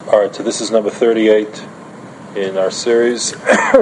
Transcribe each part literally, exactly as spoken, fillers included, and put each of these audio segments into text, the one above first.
All right, so this is number thirty-eight in our series,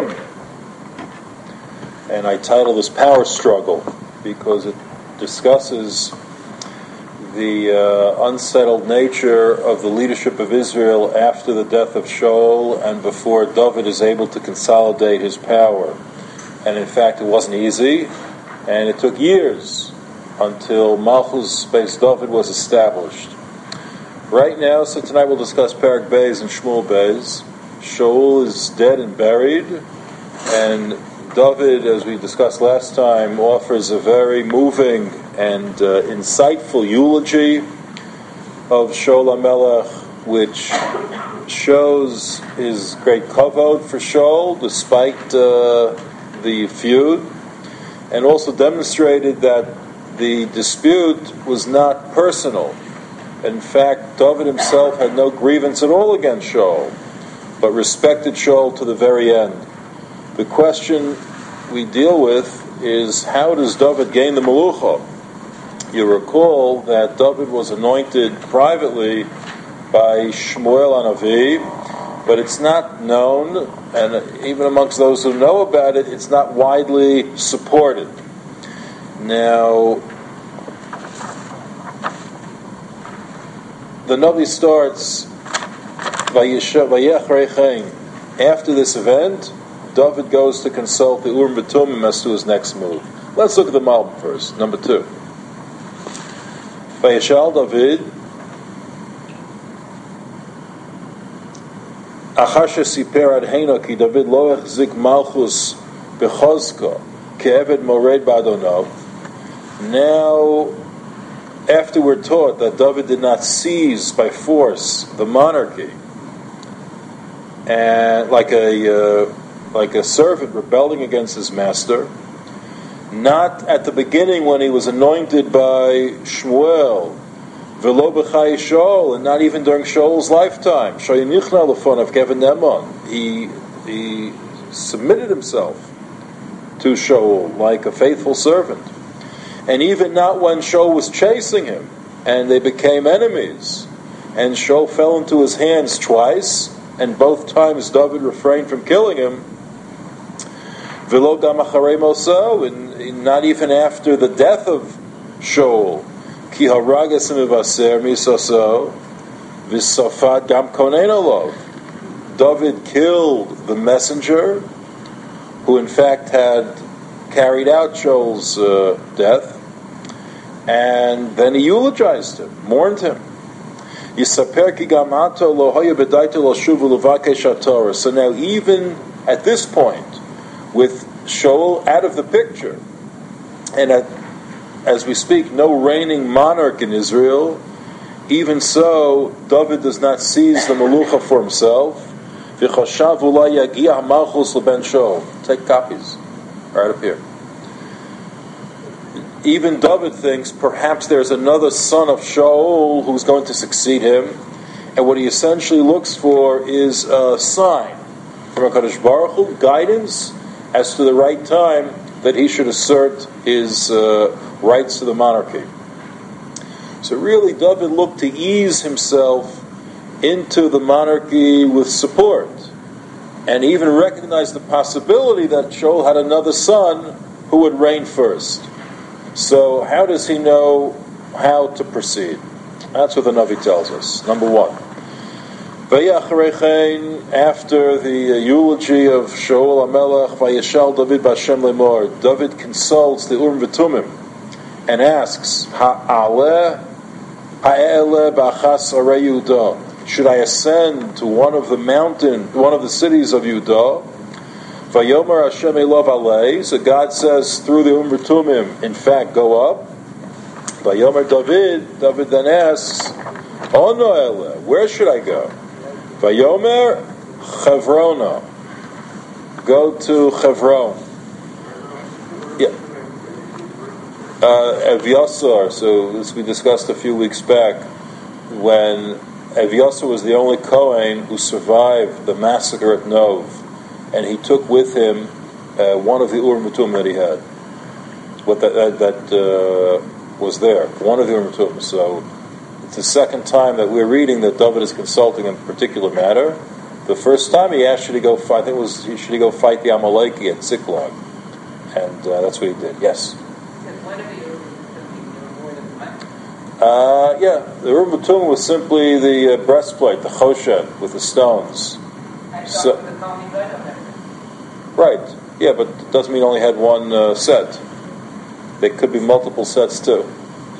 and I title this Power Struggle because it discusses the uh, unsettled nature of the leadership of Israel after the death of Shaul and before David is able to consolidate his power. And in fact, it wasn't easy, and it took years until Malchus Beis David was established. Right now, so tonight we'll discuss Perek Beis and Shmuel Beis. Shaul is dead and buried, and David, as we discussed last time, offers a very moving and uh, insightful eulogy of Shaul HaMelech, which shows his great kavod for Shaul, despite uh, the feud, and also demonstrated that the dispute was not personal. In fact, David himself had no grievance at all against Shaul, but respected Shaul to the very end. The question we deal with is, how does David gain the Melucha? You recall that David was anointed privately by Shmuel HaNavi, but it's not known, and even amongst those who know about it, it's not widely supported. Now, the Navi starts, after this event, David goes to consult the Urim B'Tumim as to his next move. Let's look at the Malbim first, number two. Vayishal David, Achar shesiper adheino ki David lo echzik malchus bechozka ke'eved mored ba'adonav. Now, after we're taught that David did not seize by force the monarchy, and like a uh, like a servant rebelling against his master, not at the beginning when he was anointed by Shmuel, velo b'chai Shaul, and not even during Shaul's lifetime. Shayinichna lefonav Kevin Nemon. He he submitted himself to Shaul like a faithful servant. And even not when Shaul was chasing him, and they became enemies, and Shaul fell into his hands twice, and both times David refrained from killing him. V'lo gam acharei moso, and not even after the death of Shaul, ki haragas mivaser misoso, v'safat gam konen olov. David killed the messenger, who in fact had carried out Shaul's uh, death. And then he eulogized him, mourned him. So now even at this point, with Shaul out of the picture, and at, as we speak, no reigning monarch in Israel, even so, David does not seize the Melucha for himself. Take copies, right up here. Even David thinks perhaps there's another son of Shaul who's going to succeed him, and what he essentially looks for is a sign from HaKadosh Baruch Hu, guidance as to the right time that he should assert his uh, rights to the monarchy. So really, David looked to ease himself into the monarchy with support, and even recognized the possibility that Shaul had another son who would reign first. So how does he know how to proceed? That's what the Navi tells us. Number one. After the uh, eulogy of Shaul HaMelech, Vayishal David B'Hashem Lemor, David consults the Urim V'Tumim and asks, Ha'aleh ha'eleh b'achas arei Yehuda. Should I ascend to one of the mountain, one of the cities of Yehuda? Vayomer Hashem Elov Alei. So God says through the Urim V'Tumim, in fact, go up. Vayomer David. David then asks, Ono Ele, where should I go? Vayomer Chevrona. Go to Chevron. Yeah. Uh, Eviasar. So this we discussed a few weeks back when Eviasar was the only Kohen who survived the massacre at Nov. And he took with him uh, one of the Urim V'Tumim that he had, what that that, that uh, was there, one of the Urim V'Tumim. So It's the second time that we're reading that David is consulting in a particular matter. The first time he asked you to go fight, I think it was, he should go fight the Amaleki at Ziklag. And uh, that's what he did, yes. Uh, yeah, the Urim Batum was simply the uh, breastplate, the choshen, with the stones. So, right, yeah, but it doesn't mean only had one uh, set. There could be multiple sets too.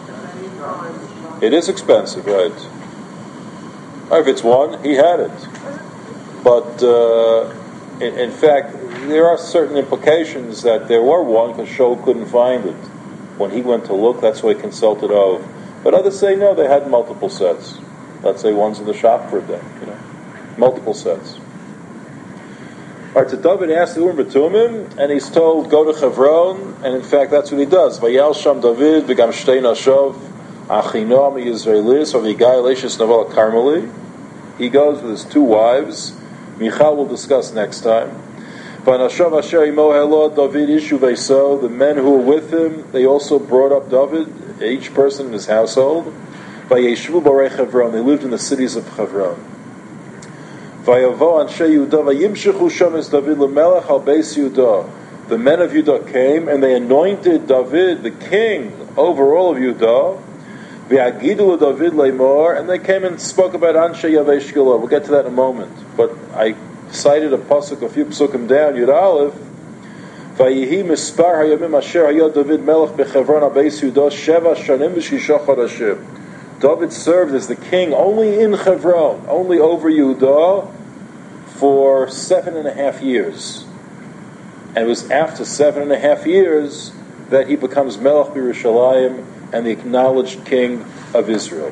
It is expensive, right? If it's one, he had it. But uh, in, in fact, there are certain implications that there were one because Shaul couldn't find it. When he went to look, that's why he consulted Ov. But others say no, they had multiple sets. Let's say one's in the shop for a day, you know, multiple sets. All right, so David asked the Urim Batumim, and he's told go to Hebron, and in fact that's what he does. Vayal Sham David v'gam shtei nashov achino miYisraelis v'yigai leishis naval Carmeli. He goes with his two wives. Michal will discuss next time. V'nashav asher imo helo David ishu veiso. The men who were with him, they also brought up David, each person in his household. Vayeshvu b'rei Hebron. They lived in the cities of Hebron. Vayavo anshe Yehuda vayimshechu shames David lemelech al beis Yehuda. The men of Yehuda came and they anointed David, the king, over all of Yehuda. V'agidu David leimor, and they came and spoke about anshe Yavesh Gilo. We'll get to that in a moment. But I cited a pasuk, a few pasukim down, Yud Aleph. Vayihi mispar hayamim asher hayad David melech bechevron al beis Yehuda sheva shanim v'shisha chodashim. David served as the king only in Hebron, only over Yehuda, for seven and a half years. And it was after seven and a half years that he becomes Melech B'Yerushalayim and the acknowledged king of Israel.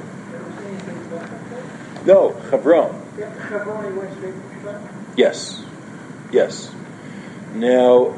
No, Hebron. Yes. Yes. Now,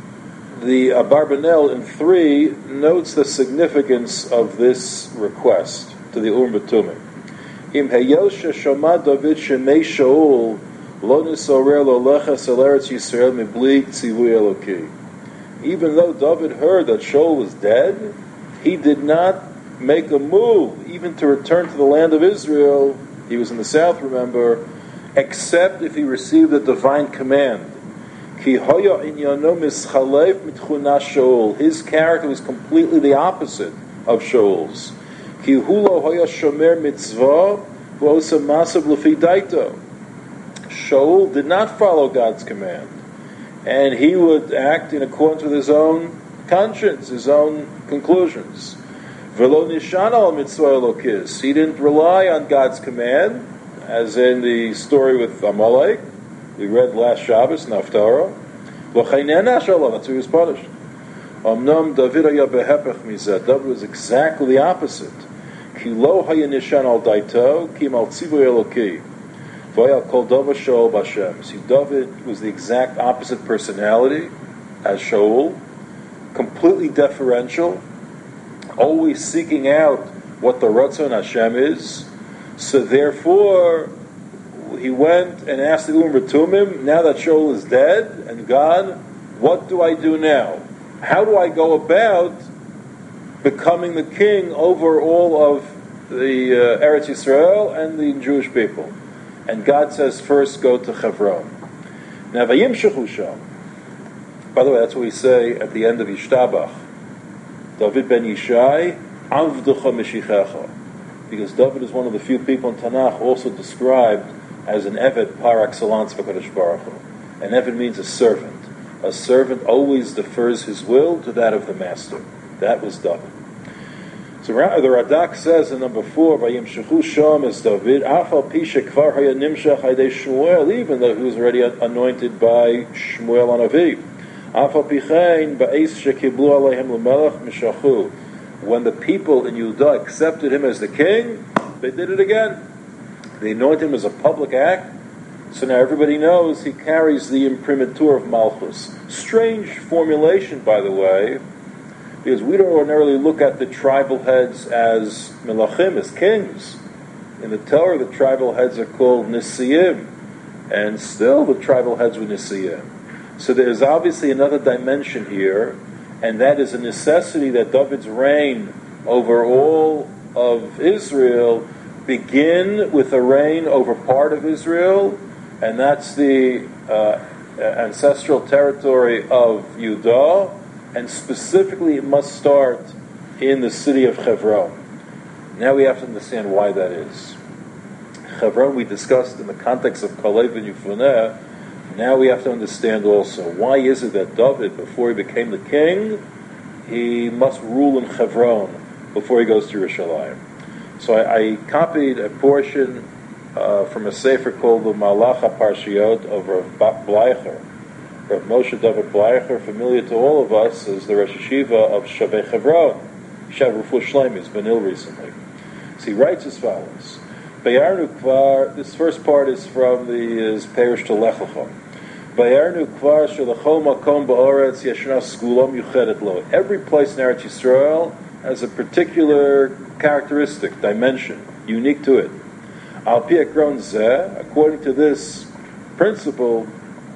the Abarbanel in three notes the significance of this request to the Urim Batumim. Im heyosha shama David shemei Shaul lo nisorer lo leches el Eretz Yisrael mibli tzivui Eloki. Even though David heard that Shaul was dead, he did not make a move, even to return to the land of Israel. He was in the south, remember, except if he received a divine command. Ki hoya inyano mischalev mitchuna Shaul. His character was completely the opposite of Shaul's. Ki hulo hoya shomer mitzvah v'osa masav lefi daito. Shaul did not follow God's command, and he would act in accordance with his own conscience, his own conclusions. V'lo nishan al mitzvah elokis. He didn't rely on God's command, as in the story with Amalek. We read last Shabbos, Naftara. That's why he was punished. Omnam David haya behepech mizeh. David was exactly the opposite. Ki lo haya nishan al daito, ki mal tzivui eloki. V'haya kol David Shaul b'Hashem. See, David was the exact opposite personality as Shaul, completely deferential, always seeking out what the Ratzon Hashem is. So therefore, he went and asked the Urim Batumim, now that Shaul is dead and gone, what do I do now? How do I go about becoming the king over all of the uh, Eretz Yisrael and the Jewish people? And God says, first go to Hebron. Now, Vayimshechu Sham. By the way, that's what we say at the end of Yishtabach. David ben Yishai, Avducha Meshichecha. Because David is one of the few people in Tanakh also described as an Eved par excellence for Kadosh Baruch Hu. An Eved means a servant. A servant always defers his will to that of the master. That was David. So the Radak says in number four, Vayimshechu Sham is David, Afal Pisha Kvar Haya Nimshach Haydei Shmuel, even though he was already anointed by Shmuel Hanavi. Afal Pichein Ba'es Shekiblu Alehem L'Melech Mishachu. When the people in Yehuda accepted him as the king, they did it again. They anointed him as a public act, so now everybody knows he carries the imprimatur of Malchus. Strange formulation, by the way, because we don't ordinarily look at the tribal heads as melachim, as kings. In the Torah, the tribal heads are called Nisiyim, and still the tribal heads were Nisiyim. So there is obviously another dimension here, and that is a necessity that David's reign over all of Israel begin with a reign over part of Israel, and that's the uh, ancestral territory of Judah, and specifically it must start in the city of Hebron. Now we have to understand why that is. Hebron we discussed in the context of Kalev and Yefuneh. Now we have to understand also, why is it that David, before he became the king, he must rule in Hebron before he goes to Yerushalayim. So I, I copied a portion uh, from a sefer called the Malach HaParshiot of Rav Bleicher. Rav Moshe David Bleicher, familiar to all of us, is the Rosh Hashiva of Shavei Hebron. Shav Refuah Shleima, he's been ill recently. So he writes as follows. Bayarnu Kvar, this first part is from the is Perish to Lech Lecha. Bayarnu Kvar Shelachol Makom Ba'oretz Yeshna Skulam Yuchedet Lo. Every place in Eretz Yisrael has a particular characteristic, dimension, unique to it. Al Pi Ekron Zeh, according to this principle,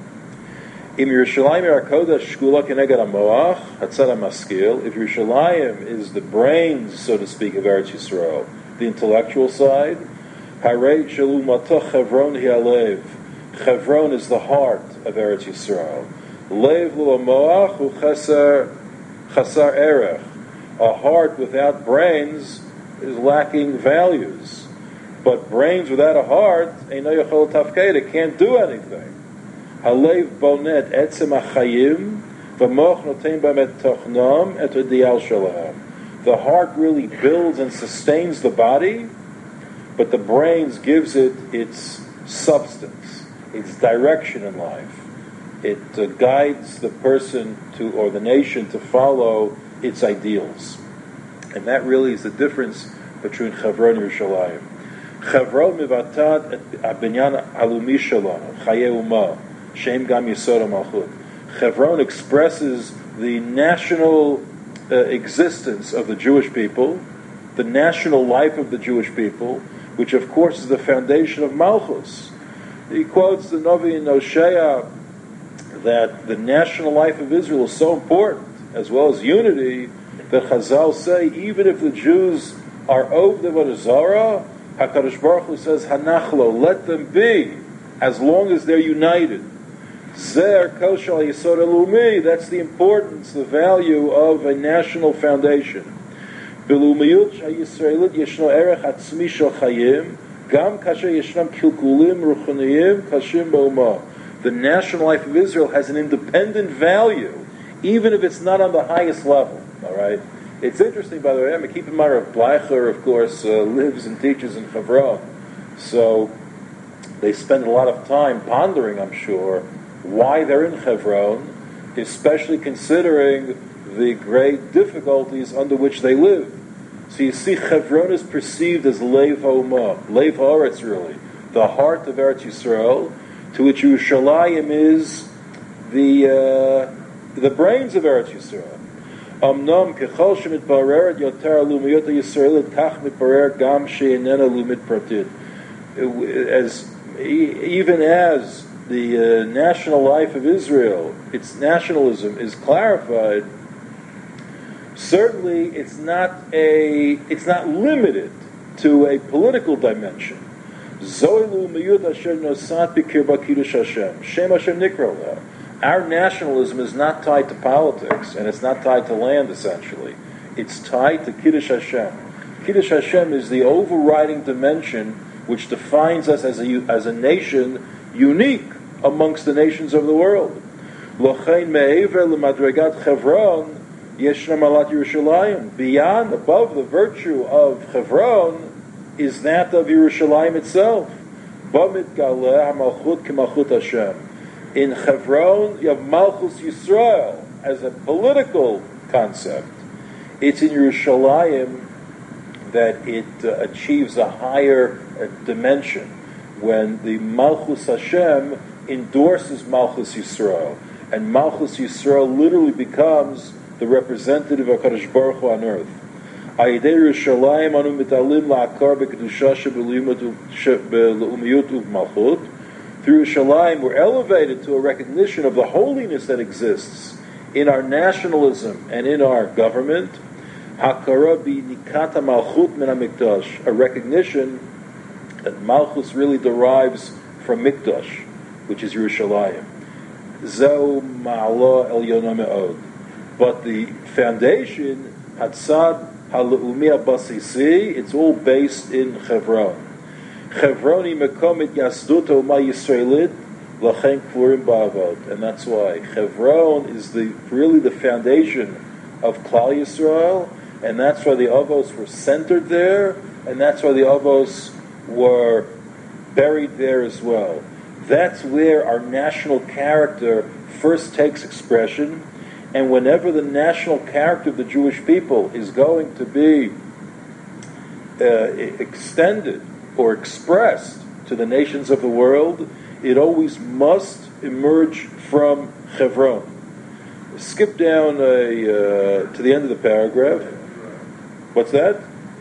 Im Yerushalayim Yerakodesh Shkula Keneged HaMoach Hatzad HaMaskil. If Yerushalayim is the brains, so to speak, of Eretz Yisrael, the intellectual side, Harei Shalu Matach Chevron Hialev. Chevron is the heart of Eretz Yisrael. Lev Lo Moach Hu Chasar Chasar Erech. A heart without brains is lacking values. But brains without a heart, Eino Yochel Tafked, it can't do anything. Halev Bonet Etzem HaChayim V'moch Notein B'met Tochnom Et Dial Shalahem. The heart really builds and sustains the body, but the brains gives it its substance, its direction in life. It uh, guides the person to, or the nation to follow its ideals. And that really is the difference between Hebron and Yerushalayim. Hebron mivatat abinyan alumi shalom, chaye umah, shem gam yisod malchut. Hebron expresses the national uh, existence of the Jewish people, the national life of the Jewish people, which of course is the foundation of Malchus. He quotes the Navi in Hosea that the national life of Israel is so important, as well as unity, that Chazal say, even if the Jews are Oved Avodah Zarah, HaKadosh Baruch Hu says, Hanachlo, let them be, as long as they're united. Zer Koshal Yisod Elumi, that's the importance, the value of a national foundation. Belumiyut HaYisraelit Yeshno Erech Atzmi Shel Chayim, Gam Kasher Yeshnam Kilkulim Ruchoniyim Kashim B'Umah. The national life of Israel has an independent value, even if it's not on the highest level. All right. It's interesting, by the way. I mean, keep in mind, Rav Bleicher, of course, uh, lives and teaches in Hebron, so they spend a lot of time pondering, I'm sure, why they're in Hebron, especially considering the great difficulties under which they live. So you see, Hebron is perceived as Lev HaUmah, Lev HaAretz, really, the heart of Eretz Yisrael, to which Yerushalayim is the uh, the brains of Eretz Yisrael. Amnam kechol shemitbareret yoter alumiyot Yisraelit kach mitbarer gam she'inena lumit pratit. As even as the uh, national life of Israel, its nationalism is clarified, certainly it's not a it's not limited to a political dimension. Our nationalism is not tied to politics, and it's not tied to land, essentially. It's tied to Kiddush Hashem. Kiddush Hashem is the overriding dimension which defines us as a, as a nation unique amongst the nations of the world. Beyond, above the virtue of Hebron, is that of Yerushalayim itself. In Hebron, you have Malchus Yisrael as a political concept. It's in Yerushalayim that it uh, achieves a higher uh, dimension when the Malchus Hashem endorses Malchus Yisrael. And Malchus Yisrael literally becomes the representative of HaKadosh Baruch Hu on earth. Through Yerushalayim, we're elevated to a recognition of the holiness that exists in our nationalism and in our government. Hakara b'nikata malchut min hamikdash, a recognition that malchus really derives from mikdash, which is Yerushalayim. Zeu ma'ala elyona me'od. But the foundation, Hatzad ha'le'umi ha'basisi, it's all based in Chevron. Chevroni mekomit yasduto ma Yisraelit lachen kvurim ba'avod. And that's why Chevron is the really the foundation of Klal Yisrael, and that's why the Avos were centered there, and that's why the Avos were buried there as well. That's where our national character first takes expression, and whenever the national character of the Jewish people is going to be uh, extended or expressed to the nations of the world, it always must emerge from Chevron. Skip down a, uh, to the end of the paragraph. What's that?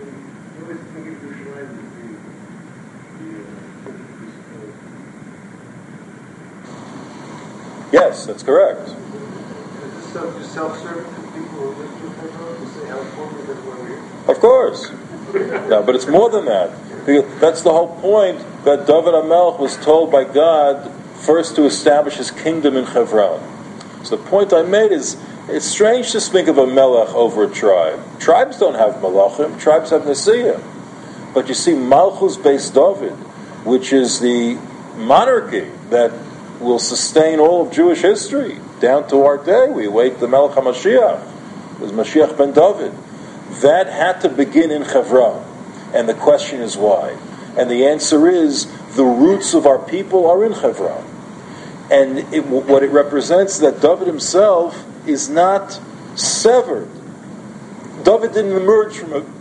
Yes, that's correct. Is this stuff just self-serving to people who are listening to Chevron to say how important it is where we are? Of course. No, but it's more than that. Because that's the whole point that David HaMelech was told by God first to establish his kingdom in Chevron. So the point I made is, it's strange to speak of a melech over a tribe. Tribes don't have melachim, tribes have nesiah. But you see, Malchus based David, which is the monarchy that will sustain all of Jewish history down to our day. We await the Melech HaMashiach. It was Mashiach ben David. That had to begin in Chevron. And the question is why? And the answer is, the roots of our people are in Chevron. And it, what it represents is that David himself is not severed. David didn't emerge from a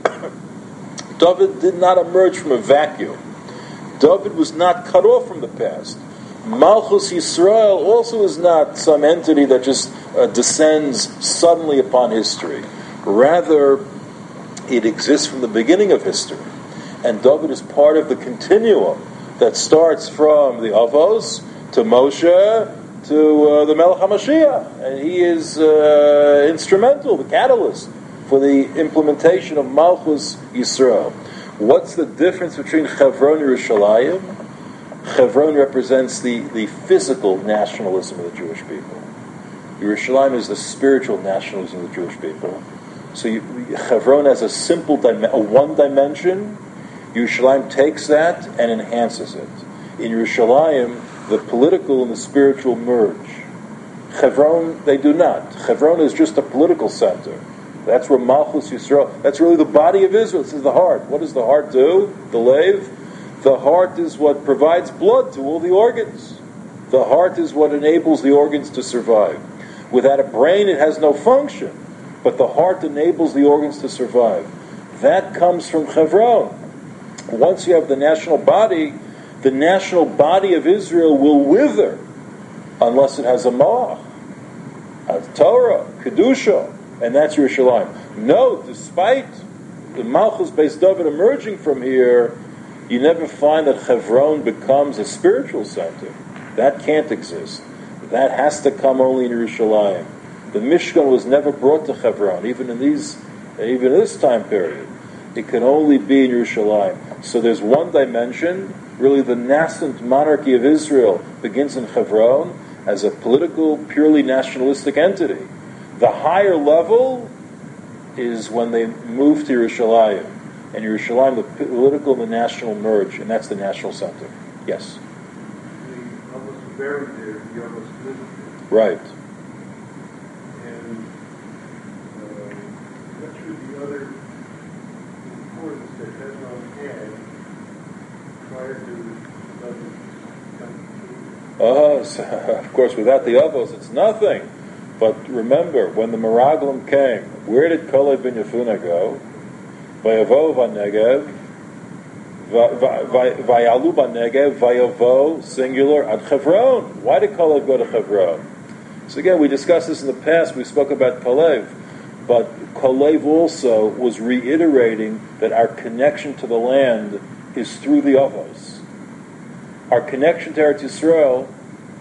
David did not emerge from a vacuum. David was not cut off from the past. Malchus Yisrael also is not some entity that just uh, descends suddenly upon history. Rather, it exists from the beginning of history. And David is part of the continuum that starts from the Avos to Moshe to uh, the Melech HaMashiach. And he is uh, instrumental, the catalyst for the implementation of Malchus Yisrael. What's the difference between Chevron and Yerushalayim? Chevron represents the, the physical nationalism of the Jewish people. Yerushalayim is the spiritual nationalism of the Jewish people. So you, Chevron has a simple, dim- a one dimension. Yerushalayim takes that and enhances it. In Yerushalayim, the political and the spiritual merge. Chevron, they do not. Chevron is just a political center. That's where Malchus Yisrael, that's really the body of Israel. This is the heart. What does the heart do? The lave? The heart is what provides blood to all the organs. The heart is what enables the organs to survive. Without a brain, it has no function. But the heart enables the organs to survive. That comes from Chevron. Once you have the national body, the national body of Israel will wither unless it has a Moach, a Torah, Kedusha, and that's Yerushalayim. No, despite the Malchus-based David emerging from here, you never find that Chevron becomes a spiritual center. That can't exist. That has to come only in Yerushalayim. The Mishkan was never brought to Chevron, even in these, even in this time period. It can only be in Yerushalayim. So there's one dimension. Really, the nascent monarchy of Israel begins in Chevron as a political, purely nationalistic entity. The higher level is when they move to Yerushalayim. And Yerushalayim, the political and the national merge, and that's the national center. Yes? The almost buried there, the almost lived there. Right. And uh, what should the other importance that Hezron had prior to the Uh, so, of course, without the Avos, it's nothing. But remember, when the Meraglim came, where did Kalev ben Yefuna go? Vayavo v'negev, vayalu b'negev, vayavo, singular, ad Chevron. Why did Kalev go to Chevron? So again, we discussed this in the past, we spoke about Kalev, but Kalev also was reiterating that our connection to the land is through the Avos. Our connection to Eretz Yisrael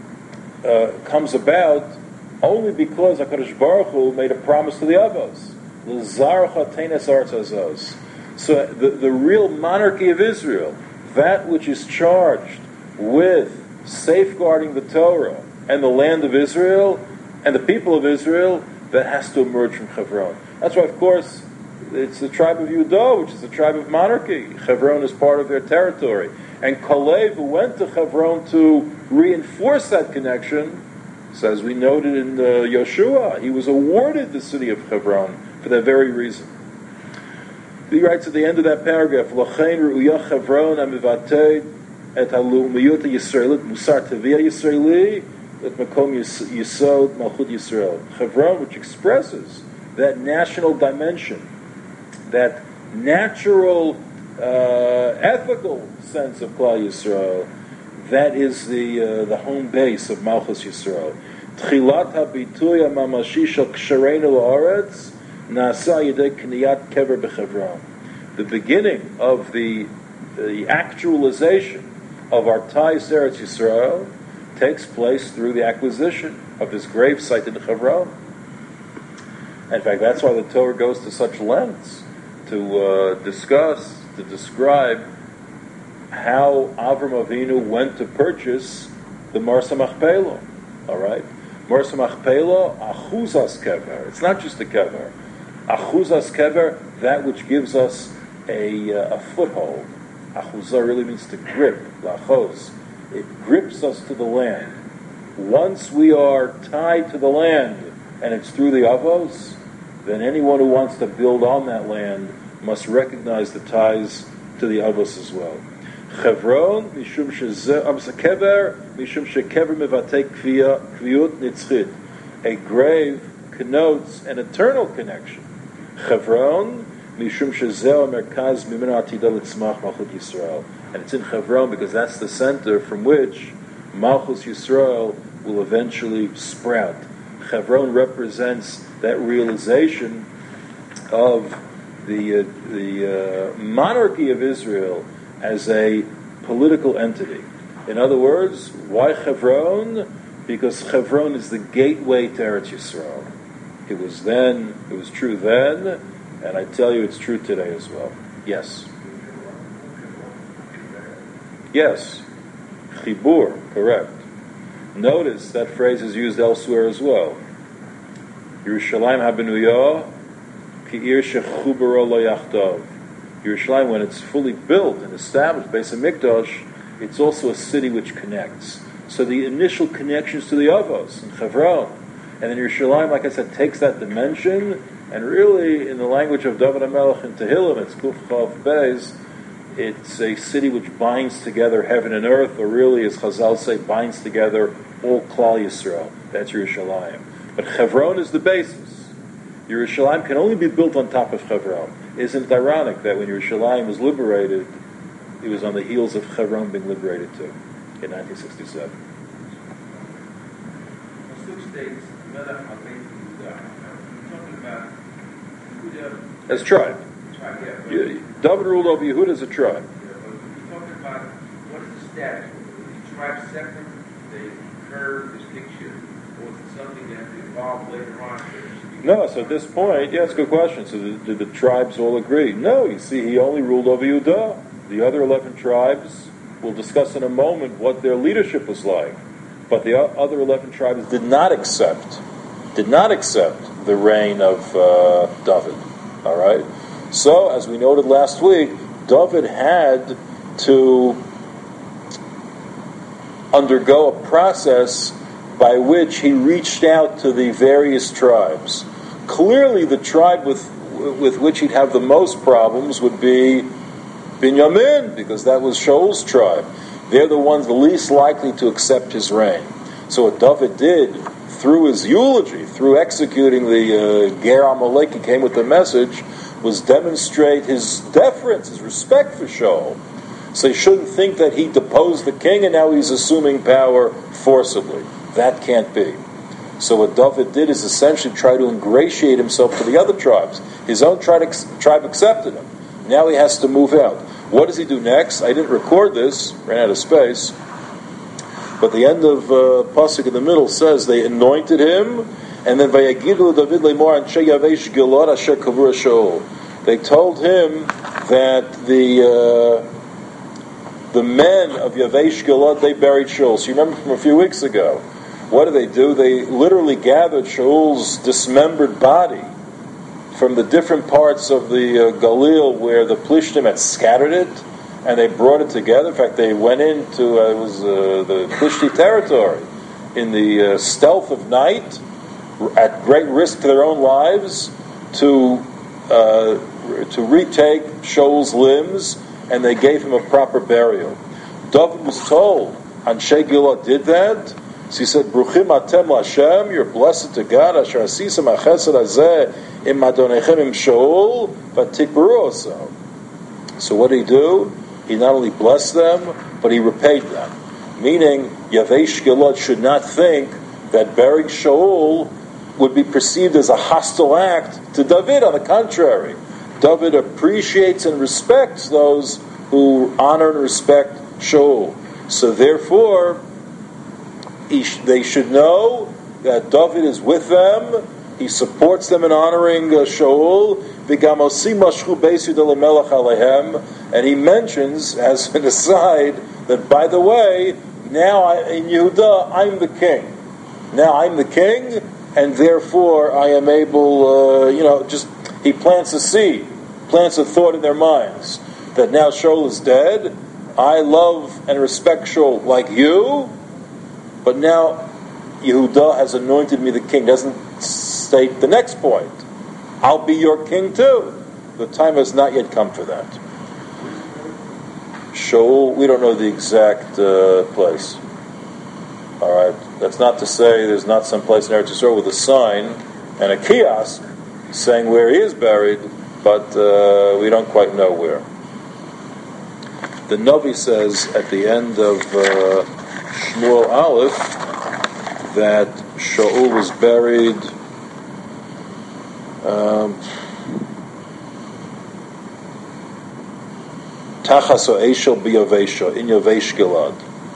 uh, comes about only because HaKadosh Baruch Hu made a promise to the Avos. So the, the real monarchy of Israel, that which is charged with safeguarding the Torah and the land of Israel and the people of Israel, that has to emerge from Hebron. That's why, of course, it's the tribe of Yehudah, which is the tribe of monarchy. Hebron is part of their territory. And Kalev, who went to Hebron to reinforce that connection, so as we noted in uh, Yoshua, he was awarded the city of Hebron for that very reason. He writes at the end of that paragraph, L'chein ru'uyah Hebron amivatei et ha'lu'umiyut ha'yisraelit musar teviyah Yisraeli et makom yisod malchut Yisrael. Hebron, which expresses that national dimension, that natural, uh, ethical sense of Klal Yisrael, that is the uh, the home base of Malchus Yisrael. Tchilat habituy hamamashi shel kshareinu la'aretz na'asa yedei kniyat kever b'Chevron. The beginning of the the actualization of our ties to Eretz Yisrael takes place through the acquisition of this grave site in Hebron. In fact, that's why the Torah goes to such lengths to uh, discuss, to describe how Avram Avinu went to purchase the Marsa Machpelah. All right, Marsa Machpelah, Achuzas Kever. It's not just a kever. Achuzas Kever, that which gives us a, uh, a foothold. Achuzah really means to grip. Lachos. It grips us to the land. Once we are tied to the land, and it's through the Avos, then anyone who wants to build on that land must recognize the ties to the Avos as well. Chevron, mishum shekever, mishum shekever mevatei kviyut nitzchit. A grave connotes an eternal connection. Chevron, mishum shezeh merkaz mimenu atida litzmach malchut Yisrael. And it's in Chevron because that's the center from which Malchus Yisrael will eventually sprout. Chevron represents that realization of the uh, the uh, monarchy of Israel as a political entity. In other words, why Hebron? Because Hebron is the gateway to Eretz Yisrael. It was then, it was true then, and I tell you it's true today as well. Yes. Yes. Chibur, correct. Notice that phrase is used elsewhere as well. Yerushalayim habenuyah ki'ir shechubaro lo yachtov. Yerushalayim, when it's fully built and established, Beis HaMikdash, it's also a city which connects. So the initial connections to the Avos and Hebron, and then Yerushalayim, like I said, takes that dimension, and really, in the language of David HaMelech and Tehillim, it's Kuf Chav Beis, it's a city which binds together heaven and earth, or really, as Chazal say, binds together all Klal Yisrael. That's Yerushalayim. But Hebron is the basis. Yerushalayim can only be built on top of Hebron. Isn't it ironic that when Yerushalayim was liberated, it was on the heels of Hebron being liberated too, in nineteen sixty-seven. As tribe. Yeah, David ruled over Yehuda as a tribe. Yeah, but we're talking about what is the status? Was the tribe separate? They curved, distinction, or was it something that evolved later on? No, so at this point, yeah, it's a good question. So did, did the tribes all agree? No, you see, he only ruled over Yehuda. The other eleven tribes, we'll discuss in a moment what their leadership was like. But the other eleven tribes did not accept, did not accept the reign of uh, David. All right? So, as we noted last week, David had to undergo a process by which he reached out to the various tribes. Clearly, the tribe with with which he'd have the most problems would be Binyamin, because that was Shaul's tribe. They're the ones the least likely to accept his reign. So what David did, through his eulogy, through executing the uh, Ger Amalek, he came with the message, was demonstrate his deference, his respect for Shaul. So you shouldn't think that he deposed the king and now he's assuming power forcibly. That can't be. So what David did is essentially try to ingratiate himself to the other tribes. His own tribe accepted him. Now he has to move out. What does he do next? I didn't record this, ran out of space. But the end of uh, Pasuk in the middle says they anointed him And then Vayagidu David Lemor Anshe Yavesh Gilad Asher Kavur Shaul. They told him that the uh, the men of Yavesh Gilad, they buried Shaul. So you remember from a few weeks ago, what did they do? They literally gathered Shaul's dismembered body from the different parts of the uh, Galil where the Plishtim had scattered it, and they brought it together. In fact, they went into uh, it was uh, the Plishti territory in the uh, stealth of night, at great risk to their own lives, to uh, to retake Shaul's limbs, and they gave him a proper burial. David was told, Anshe Gilad did that. So he said, Bruchim atem Lashem, you're blessed to God, Asher asisem hachesed hazeh im adonechem im Shaul, v'tikbaru oso. So what did he do? He not only blessed them, but he repaid them. Meaning, Yavesh Gilad should not think that burying Shaul would be perceived as a hostile act to David. On the contrary, David appreciates and respects those who honor and respect Shaul. So therefore, he sh- they should know that David is with them. He supports them in honoring uh, Shaul. And he mentions, as an aside, that by the way, now I, in Yehuda, I'm the king. Now I'm the king, and therefore I am able, uh, you know, just, he plants a seed, plants a thought in their minds, that now Shaul is dead, I love and respect Shaul like you, but now Yehuda has anointed me the king. Doesn't state the next point. I'll be your king too. The time has not yet come for that. Shaul, we don't know the exact uh, place. All right, that's not to say there's not some place in Eretz Yisrael with a sign and a kiosk saying where he is buried, but uh, we don't quite know where. The Navi says at the end of uh, Shmuel Aleph that Shaul was buried um, Tachas o Eshel b'Yavesha, in Yavesh Gilad.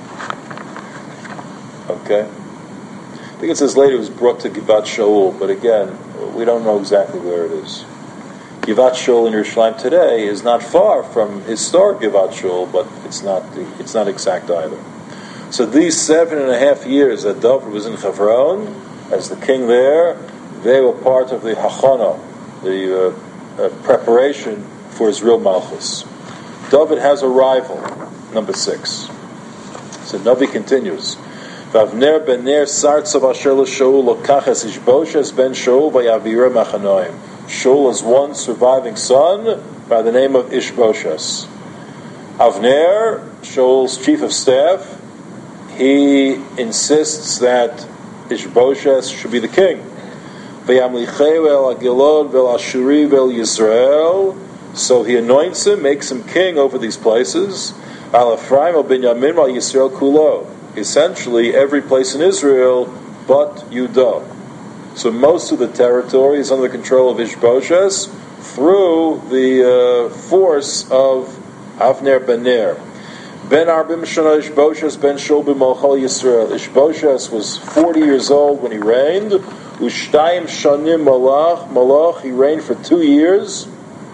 Okay? I think it says later it was brought to Givat Shaul, but again, we don't know exactly where it is. Givat Shaul in Yerushalayim today is not far from historic Givat Shaul, but it's not it's not exact either. So these seven and a half years that David was in Hebron as the king there, they were part of the Hachana, the uh, uh, preparation for his real Malchus. David has a rival, number six. So Navi continues. Vavner ben Ner sartzav asher l'Shaul lokaches Ishboshes ben Shaul vayavira machanoim. Shaul has one surviving son by the name of Ishboshes. Avner, Shaul's chief of staff, he insists that Ishboshes should be the king. Vayamlicheu el Agilod vel Ashuri vel Yisrael. So he anoints him, makes him king over these places. Al Ephraim el Binyamin vel Yisrael kulo. Essentially, every place in Israel but Judah. So most of the territory is under the control of Ishboshes through the uh, force of Avner ben Ner. Ben Arbim Shana Ishboshes ben Shaul b'Malchal Yisrael. Ishboshes was forty years old when he reigned. Ushtayim Shanim Malach. Malach, he reigned for two years.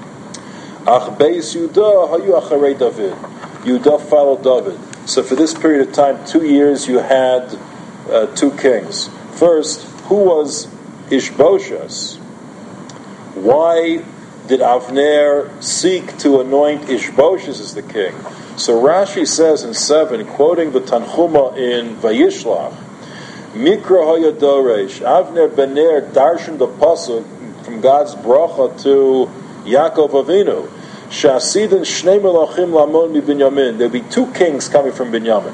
Ach Beis Yudah Hayu Acharei David. Yudah followed David. So for this period of time, two years, you had uh, two kings. First, who was Ishboshes? Why did Avner seek to anoint Ishboshes as the king? So Rashi says in seven, quoting the Tanchuma in Vayishlach, Mikra Hoya Doresh, Avner ben Ner darshan the pasuk from God's bracha to Yaakov Avinu. Sha'asidin shnei melachim lamon mi Binyamin. There'll be two kings coming from Binyamin.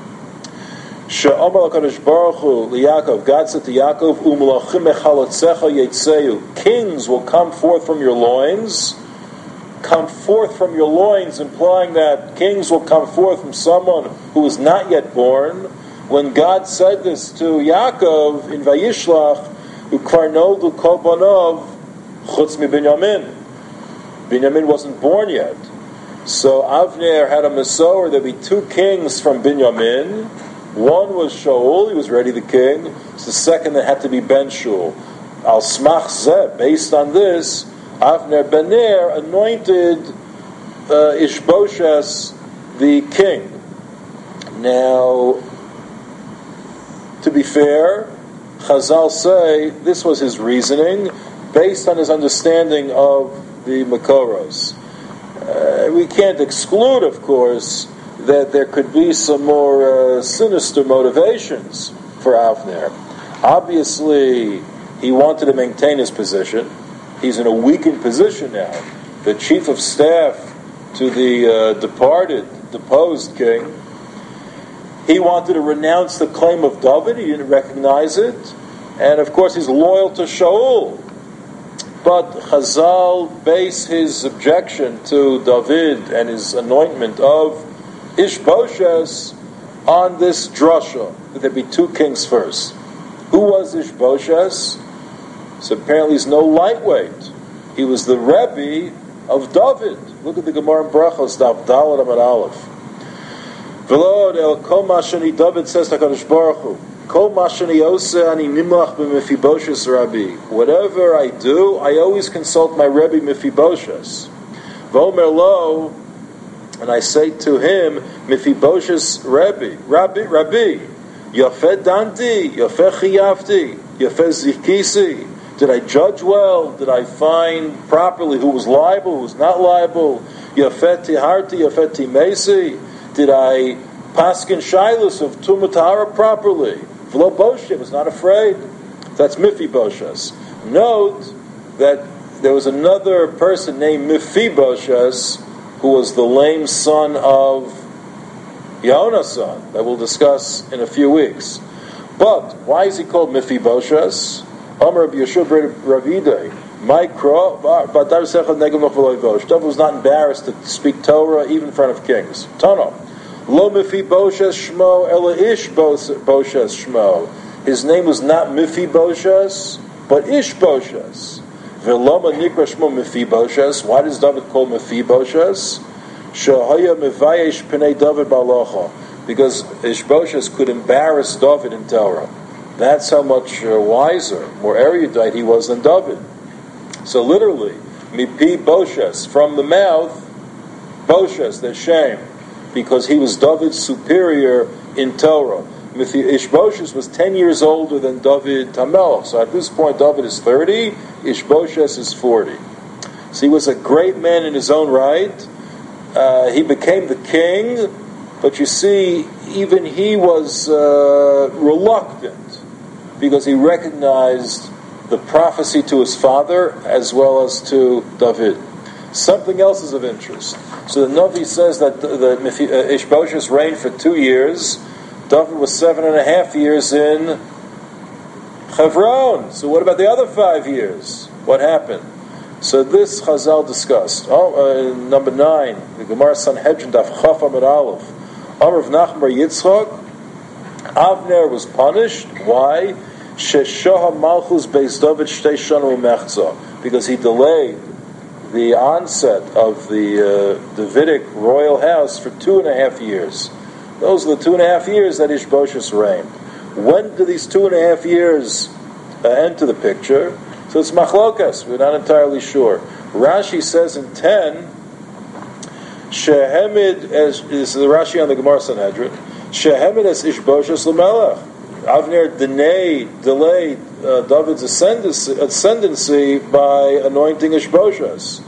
Sha'amar HaKadosh Baruch Hu liYaakov. God said to Yaakov, U'melachim echalotzecha yetzeyu. Kings will come forth from your loins. Come forth from your loins, implying that kings will come forth from someone who is not yet born. When God said this to Yaakov in Vayishlach, Ukvar noldu kol banov chutz mi Binyamin. Binyamin wasn't born yet. So Avner had a Masorah, there'd be two kings from Binyamin. One was Shaul, he was already the king. It's the second that had to be Ben Shul. Al smach zeh, based on this, Avner ben Ner anointed uh, Ishbosheth the king. Now, to be fair, Chazal say this was his reasoning based on his understanding of the Makoros. Uh, we can't exclude, of course, that there could be some more uh, sinister motivations for Avner. Obviously, he wanted to maintain his position. He's in a weakened position now. The chief of staff to the uh, departed, deposed king, he wanted to renounce the claim of David. He didn't recognize it. And of course, he's loyal to Shaul. But Chazal base his objection to David and his anointment of Ishbosheth on this drasha, that there be two kings first. Who was Ishbosheth? So apparently he's no lightweight. He was the Rebbe of David. Look at the Gemara in Brachos, Daf Daled Amud Aleph. V'lo el kol ma sheni David says to HaKadosh Baruch Hu, kol ma sheni oseh ani nimlach b'Mephibosheth Rabbi. Whatever I do, I always consult my Rebbe Mephibosheth. V'omer lo, and I say to him, Mephibosheth Rebbe, Rabbi, Rabbi, Yafeh danti, Yafeh chiyavti, Yafeh zikisi. Did I judge well? Did I find properly who was liable, who was not liable? Yafeh tiharti, Yafeh timesi. Did I paskin shilas of Tumah Tahara properly? V'lo Bosheh was not afraid. That's Mephibosheth. Note that there was another person named Mephibosheth who was the lame son of Yehonasson that we'll discuss in a few weeks. But why is he called Mephibosheth? Amar Rabbi Yeshua Ravide, Mikra, Badar Sechad Negam V'lo Bosh. David was not embarrassed to speak Torah even in front of kings. Tano. Lo Mephibosheth Shmo, Ela Ishbosheth Shmo. His name was not Mephibosheth, but Ishbosheth. V'loma Nikra Shmo Mephibosheth. Why does David call Mephibosheth? Shahaya Mevayesh Pnei David Balacha. Because Ishbosheth could embarrass David in Torah. That's how much uh, wiser, more erudite he was than David. So literally, Mipi Bosheth, from the mouth, Bosheth, there's shame. Because he was David's superior in Torah. Ishbosheth was ten years older than David HaMelech. So at this point, David is thirty, Ishbosheth is forty. So he was a great man in his own right. Uh, he became the king, but you see, even he was uh, reluctant because he recognized the prophecy to his father as well as to David. Something else is of interest. So the Navi says that the, the uh, Ishbosheth reigned for two years. David was seven and a half years in Hebron. So what about the other five years? What happened? So this Chazal discussed. Oh, uh, number nine, the Gemara Sanhedrin Daf Chaf Amud Aleph. Amar of Nachman Yitzchak, Avner was punished. Why? Sheshoha Malchus Beis David Shtei Shana U'Mechza, because he delayed the onset of the uh, Davidic royal house for two and a half years. Those are the two and a half years that Ishbosheth reigned. When do these two and a half years uh, enter the picture? So it's machlokas. We're not entirely sure. Rashi says in ten, Shehemid as is the Rashi on the Gemara Sanhedrin. Shehemid as Ishbosheth l'melech. Avner delayed, delayed uh, David's ascendancy, ascendancy by anointing Ishbosheth.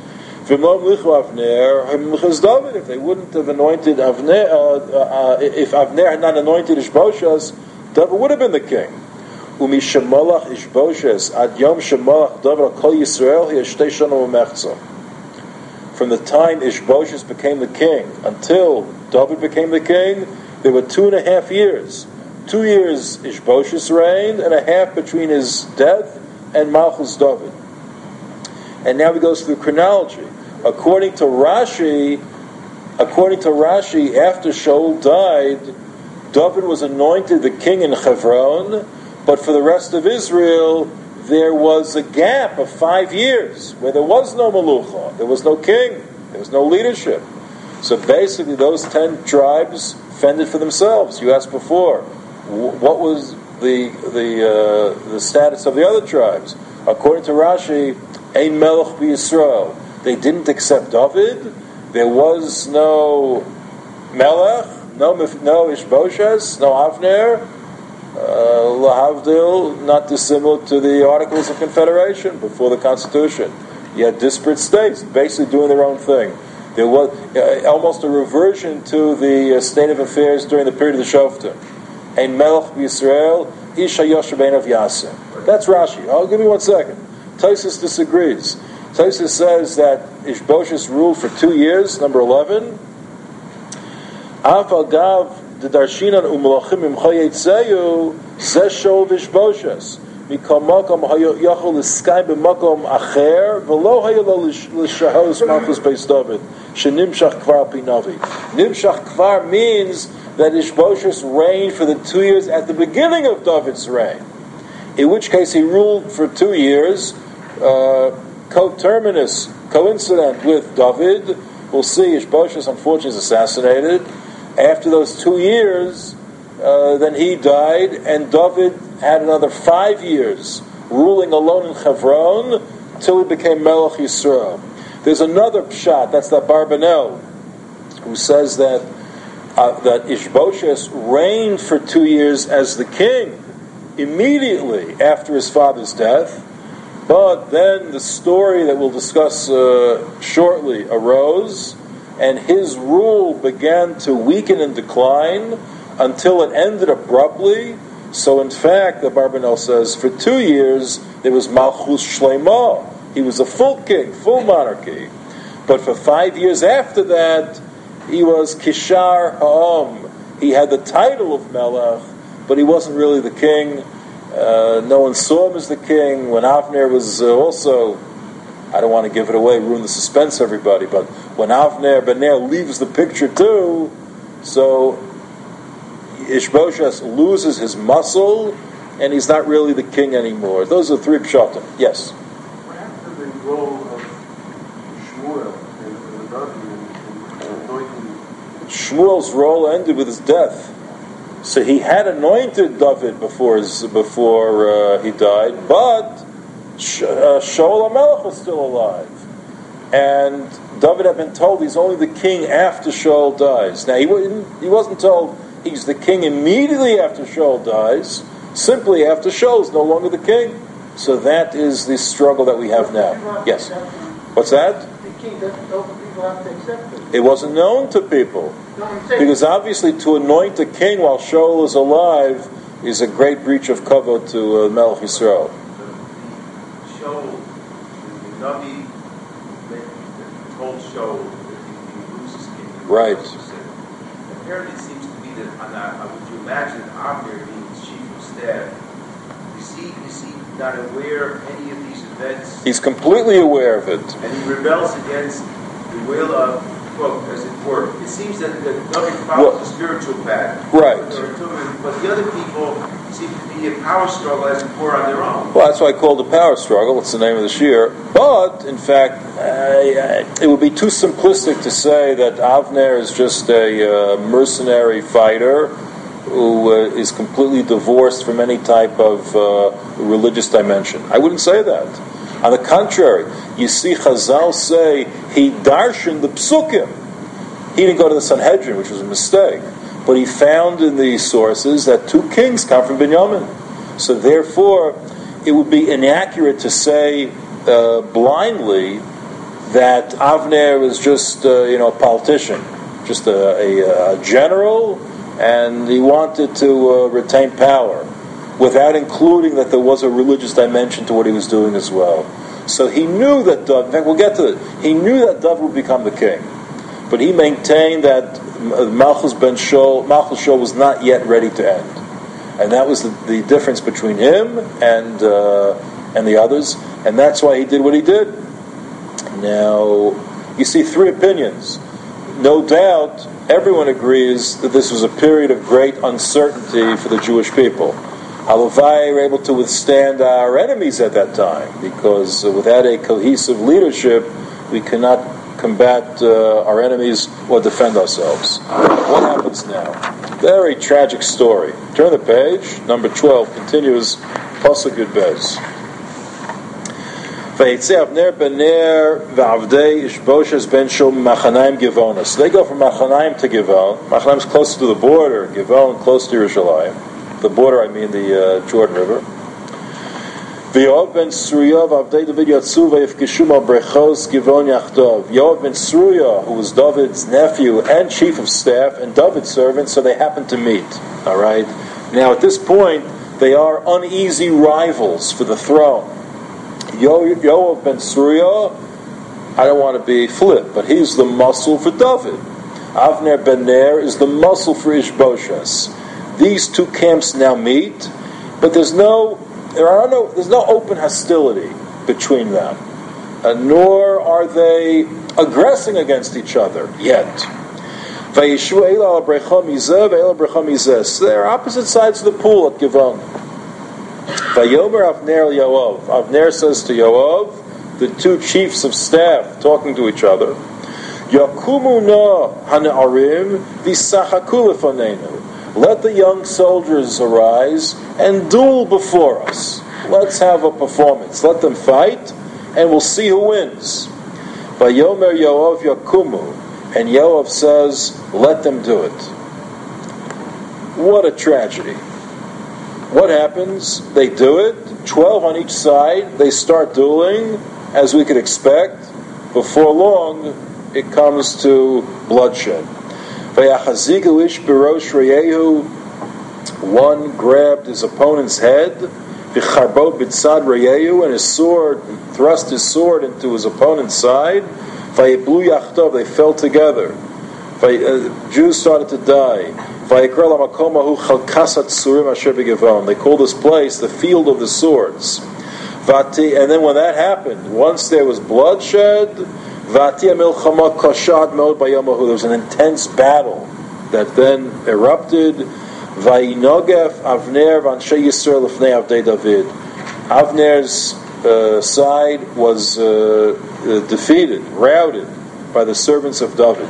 If they wouldn't have anointed Avner, uh, uh, if Avner had not anointed Ishbosheth, David would have been the king. Umi shemalach Ishbosheth ad yom shemalach David kol Yisrael he shtei shana u'mechza. From the time Ishbosheth became the king until David became the king, there were two and a half years. Two years Ishbosheth reigned, and a half between his death and Malchus David. And now he goes through the chronology. According to Rashi, according to Rashi, after Shaul died, David was anointed the king in Hebron, but for the rest of Israel, there was a gap of five years where there was no Malucha, there was no king, there was no leadership. So basically, those ten tribes fended for themselves. You asked before, what was the the uh, the status of the other tribes? According to Rashi, Ein Melech b'Yisrael. They didn't accept David. There was no Melech, no no Ishboshes, no Avner. Uh, Lahavdil, not dissimilar to the Articles of Confederation before the Constitution. You had disparate states, basically doing their own thing. There was uh, almost a reversion to the uh, state of affairs during the period of the Shoftim. Ein Melech b'Yisrael, Ish HaYosher Beinav Yaseh. That's Rashi. Oh, give me one second. Taisus disagrees. Taisus says that Ishboshes ruled for two years, number eleven. Af Agav the Darshinan Umalachim Im Chayetzeyu Zeshol Vishboshes Mikol Makom Hayachol L'Skai B'Makom Acher V'Lo Hayalo L'Shahos Malchus Beis David Shenimshach Kvar Pinavi. Nimshach Kvar means that Ishboshes reigned for the two years at the beginning of David's reign, in which case he ruled for two years, uh, coterminous, coincident with David. We'll see Ishboshes unfortunately is assassinated. After those two years, uh, then he died, and David had another five years ruling alone in Hebron until he became Melech Yisrael. There's another pshat, that's that Barbanel, who says that uh, that Ishboshes reigned for two years as the king immediately after his father's death, but then the story that we'll discuss uh, shortly arose, and his rule began to weaken and decline until it ended abruptly. So in fact, the Barbanel says, for two years, there was Malchus Shleima. He was a full king, full monarchy. But for five years after that, he was Kishar Ha'om. He had the title of Melech, but he wasn't really the king. Uh, no one saw him as the king. When Avner was uh, also... I don't want to give it away, ruin the suspense, everybody, but when Avner Ben Ner leaves the picture too, so Ishboshes loses his muscle, and he's not really the king anymore. Those are three pshatim. Yes? What happened to the role of Shmuel in the David in anointing? Shmuel's role ended with his death. So he had anointed David before his, before uh, he died, but Uh, Shaul HaMelech was still alive, and David had been told he's only the king after Shaul dies. Now he wasn't, he wasn't told he's the king immediately after Shaul dies, simply after Shaul is no longer the king. So that is the struggle that we have now. Yes. What's that? The king doesn't know the people have to accept it. It wasn't known to people, because obviously to anoint a king while Shaul is alive is a great breach of kavod to uh, Melech Yisrael. The Navi told Shaul that he would lose his kingdom. Right. Apparently, it seems to be that, on that, would you imagine Avner being his chief of staff? Is he, is he not aware of any of these events? He's completely aware of it. And he rebels against the will of, well, as it were. It seems that, that Navi follows well, a spiritual path. Right. But the other people seem to be a power struggle, as it were, on their own. Well, that's why I called it power struggle. It's the name of the shir. But, in fact, uh, it would be too simplistic to say that Avner is just a uh, mercenary fighter who uh, is completely divorced from any type of uh, religious dimension. I wouldn't say that. On the contrary, you see Chazal say he darshan the psukim. He didn't go to the Sanhedrin, which was a mistake. But he found in the sources that two kings come from Binyamin. So therefore, it would be inaccurate to say uh, blindly that Avner was just uh, you know a politician, just a, a, a general, and he wanted to uh, retain power, without including that there was a religious dimension to what he was doing as well. So he knew that David, in fact we'll get to it, he knew that David would become the king. But he maintained that Malchus ben Shaul, Malchus Shaul was not yet ready to end, and that was the, the difference between him and uh, and the others, and that's why he did what he did. Now, you see three opinions. No doubt, everyone agrees that this was a period of great uncertainty for the Jewish people. Halavai were able to withstand our enemies at that time, because without a cohesive leadership, we cannot combat uh, our enemies or defend ourselves. What happens now? Very tragic story. Turn the page. Number twelve continues. Pasuk Yud Bez. Vayitze Avner ben Ner v'Avdei Ishboshes ben Shom Machanaim Givona. So they go from Machanaim to Givon. Machanaim is close to the border. Givon close to Yerushalayim. The border, I mean the uh, Jordan River. Yoav ben Sruya v'Avdei David Yatsu v'Yifkishum al Brechos Givon Yachtov. Yoav ben Sruya, who was David's nephew and chief of staff and David's servant, so they happened to meet. All right. Now at this point, they are uneasy rivals for the throne. Yo- Yoav ben Sruya, I don't want to be flip, but he's the muscle for David. Avner ben Ner is the muscle for Ishbosheth. These two camps now meet, but there's no, there are no, there's no open hostility between them, uh, nor are they aggressing against each other yet. Vayishu Eila Abrecha Mizeh, Eila Abrecha Mizeh. They're opposite sides of the pool at Givon. Vayomer Avner Yoav. Avner says to Yoav, the two chiefs of staff talking to each other, Yakumu na hana'arim v'sachaku lefanenu. Let the young soldiers arise and duel before us. Let's have a performance. Let them fight, and we'll see who wins. Vayomer Yoav Yakumu. And Yoav says, let them do it. What a tragedy. What happens? They do it. Twelve on each side. They start dueling, as we could expect. Before long, it comes to bloodshed. Vayachazigu ish birosh reyehu. One grabbed his opponent's head. Vicharbo bitzad reyehu, and his sword thrust his sword into his opponent's side. Vayiblu yachtov. They fell together. Uh, Jews started to die. They call this place the field of the swords. And then when that happened, once there was bloodshed, there was an intense battle that then erupted. Avner's uh, side was uh, uh, defeated, routed by the servants of David.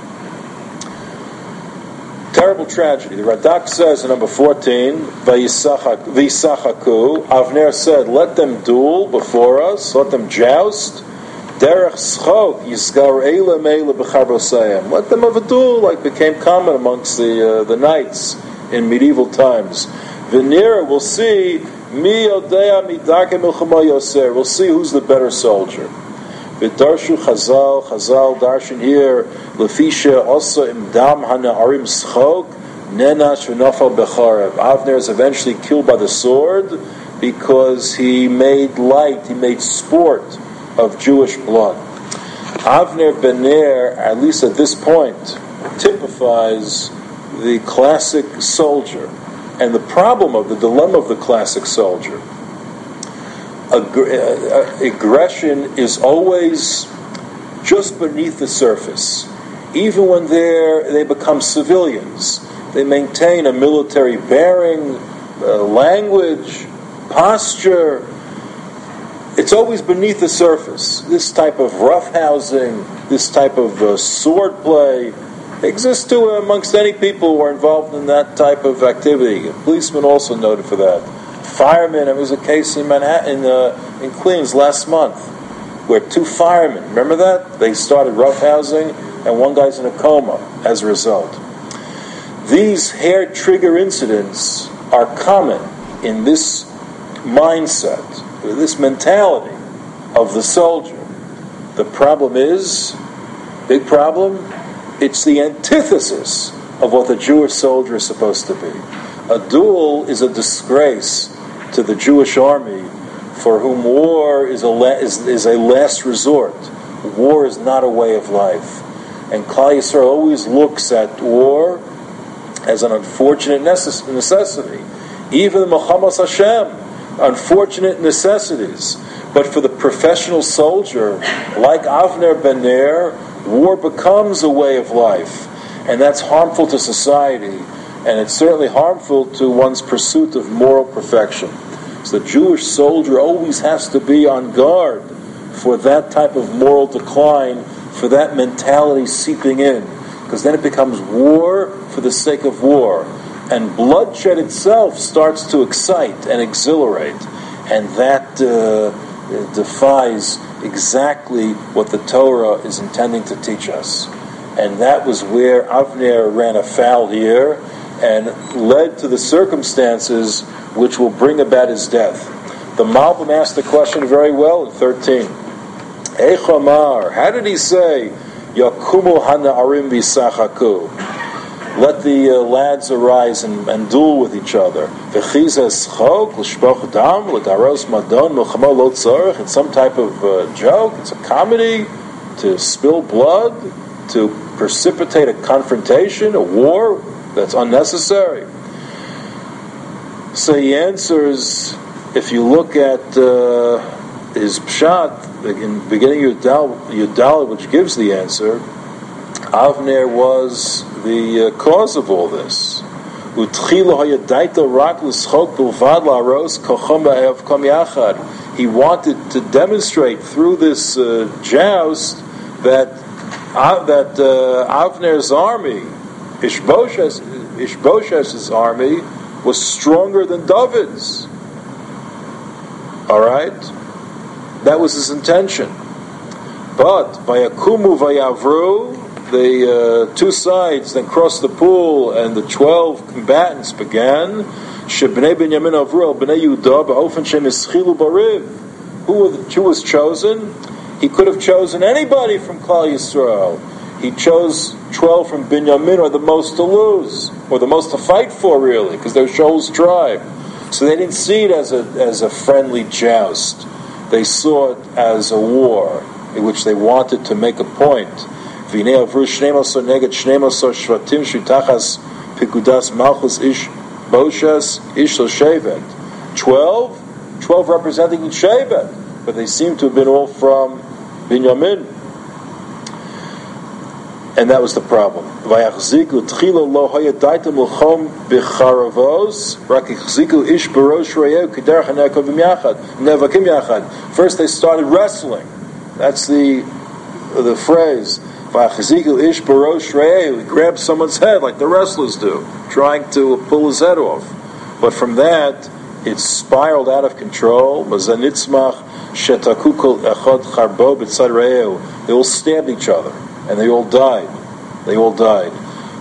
Terrible tragedy. The Radak says in number fourteen, V'yisachaku, Avner said, let them duel before us, let them joust. Derech schok, yisgar eila meila b'charbosayim. Let them have a duel like became common amongst the uh, the knights in medieval times. V'nira, we'll see, mi yodea midarke milchama yoser. We'll see who's the better soldier. V'darshu Chazal, Chazal darshan here, Lefisha also imdam hana'arim schok, nenash v'nafal becharev. Avner is eventually killed by the sword because he made light, he made sport of Jewish blood. Avner ben Ner, at least at this point, typifies the classic soldier and the problem of the dilemma of the classic soldier. Aggression is always just beneath the surface. Even when they're, they become civilians, they maintain a military bearing, uh, language, posture. It's always beneath the surface. This type of roughhousing, this type of uh, sword play exists too amongst any people who are involved in that type of activity. Policemen also noted for that. Firemen, it was a case in Manhattan, in, uh, in Queens last month, where two firemen, remember that? They started roughhousing, and one guy's in a coma as a result. These hair trigger incidents are common in this mindset, this mentality of the soldier. The problem is, big problem, it's the antithesis of what the Jewish soldier is supposed to be. A duel is a disgrace to the Jewish army, for whom war is a la- is, is a last resort. War is not a way of life, and Klal Yisrael always looks at war as an unfortunate necess- necessity. Even the Mechamas Hashem, unfortunate necessities. But for the professional soldier, like Avner ben Ner, war becomes a way of life, and that's harmful to society. And it's certainly harmful to one's pursuit of moral perfection. So the Jewish soldier always has to be on guard for that type of moral decline for that mentality seeping in, because then it becomes war for the sake of war, and bloodshed itself starts to excite and exhilarate, and that uh, defies exactly what the Torah is intending to teach us. And that was where Avner ran afoul here and led to the circumstances which will bring about his death. The Malbim asked the question very well in thirteen. Echamar, how did he say, Yakumu hana'arim v'sachaku? Let the uh, lads arise and, and duel with each other. It's some type of uh, joke, it's a comedy, to spill blood, to precipitate a confrontation, a war that's unnecessary. So he answers, if you look at uh, his pshat, in the beginning of Yudal, which gives the answer, Avner was the uh, cause of all this. He wanted to demonstrate through this uh, joust that uh, that uh, Avner's army, Ishbosheth's, Ishbosheth's army, was stronger than David's. All right, that was his intention. But Vayakumu Vayavru, the uh, two sides then crossed the pool, and the twelve combatants began. Shebnei Binyamin Avru al Bnei Yehuda ba'ofen shem ischilu bariv. Who who was chosen? He could have chosen anybody from Klal Yisrael. He chose twelve from Binyamin, or the most to lose, or the most to fight for, really, because they're Shaul's tribe. So they didn't see it as a as a friendly joust. They saw it as a war in which they wanted to make a point. Twelve, twelve representing each Shevet, but they seem to have been all from Binyamin. And that was the problem. First they started wrestling. That's the the phrase. He grabs someone's head like the wrestlers do, trying to pull his head off. But from that, it spiraled out of control. They all stabbed each other, and they all died. They all died.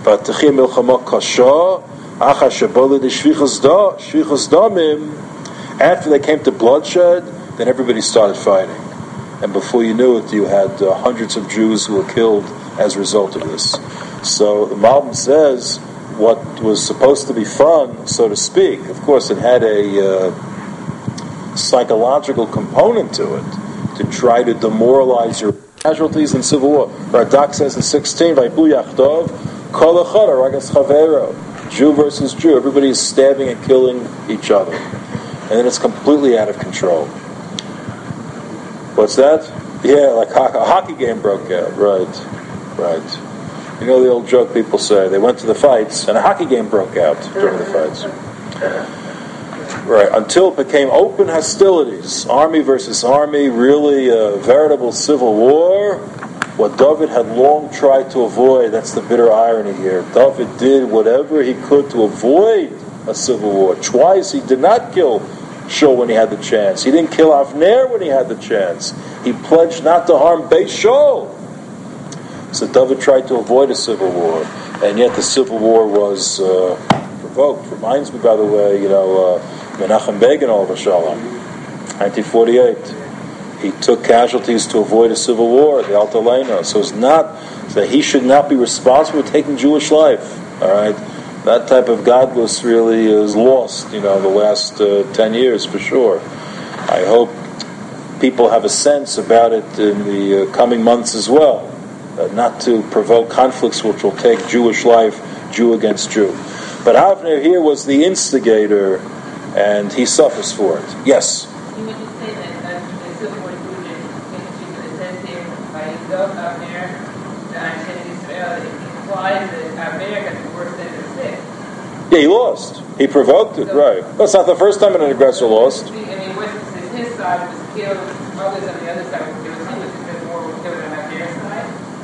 After they came to bloodshed, then everybody started fighting. And before you knew it, you had uh, hundreds of Jews who were killed as a result of this. So the Malbim says what was supposed to be fun, so to speak, of course it had a uh, psychological component to it, to try to demoralize your casualties in civil war. Radak says in sixteen, Jew versus Jew, everybody is stabbing and killing each other. And then it's completely out of control. What's that? Yeah, like ho- a hockey game broke out. Right, right. You know the old joke people say, they went to the fights and a hockey game broke out during the fights. Right, until it became open hostilities, army versus army, really a veritable civil war. What David had long tried to avoid, that's the bitter irony here. David did whatever he could to avoid a civil war. Twice he did not kill Shaul when he had the chance. He didn't kill Avner when he had the chance. He pledged not to harm Beis Shaul. So David tried to avoid a civil war, and yet the civil war was uh, provoked. Reminds me, by the way, you know, uh, Menachem Begin, all of a shalom, nineteen forty-eight. He took casualties to avoid a civil war, the Alta Lena. So it's not that he should not be responsible for taking Jewish life. All right. That type of godless really is lost, you know, the last uh, ten years for sure. I hope people have a sense about it in the uh, coming months as well, uh, not to provoke conflicts which will take Jewish life, Jew against Jew. But Avner here was the instigator, and he suffers for it. Yes? You would just say that uh, the civil war included, it says here, by Yisrael, Avner, the Anshen Israel, it implies that Avner got the worst end of six. Yeah, he lost. He provoked it, so, right. That's not the first time an aggressor lost. I mean, what, since his side was killed, others on the other side were killed, he was because more were killed on Avner's side?